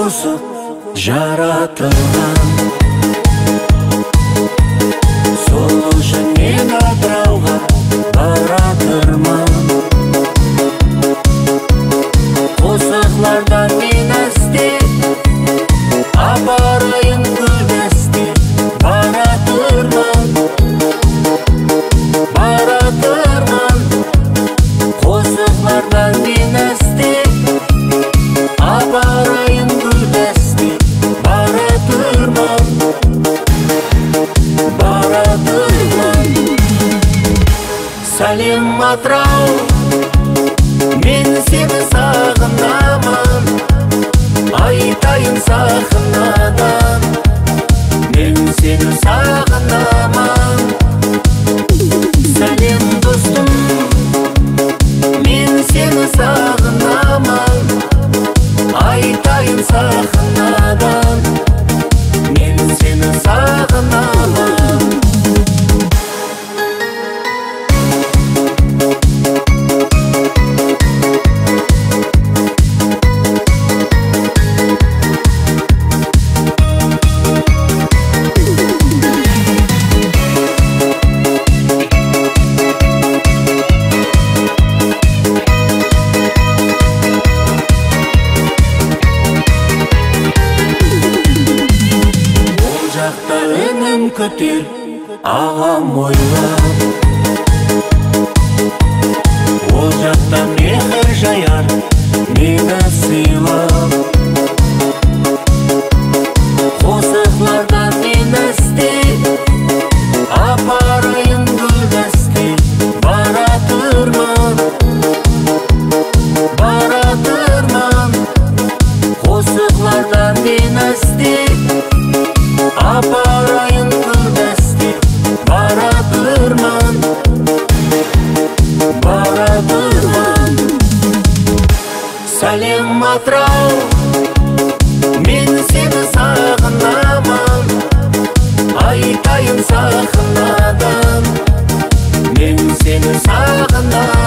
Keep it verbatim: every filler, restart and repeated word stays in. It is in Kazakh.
кусып жаратылған. Сол үшін мен атырауға баратырман. Қосықлардан мен іздеп апарайын гүлдеске баратырман. Баратырман. Қосықлардан мен іздеп апарайын гүлдеске баратырман. Баратырман. Сәлем Атырау, мен сені сағынамын, айтайын сақынадан. Мен сені сағынамын. Сәлем достым, мен сені сағынамын, айтайын сақынадан. Мен сені сағынамын. Үнім көтер ағам ойлап, ол жақта мехір жаяр мені сыйлап. Қосықлардан мен іздеп апарайын гүлдеске баратырман. Баратырман. Қосықлардан мен іздеп апарайын гүлдеске баратырман. Баратырман. Сәлем Атырау, мен сені сағынамын, айтайын сақынадан. Мен сені сағынамын.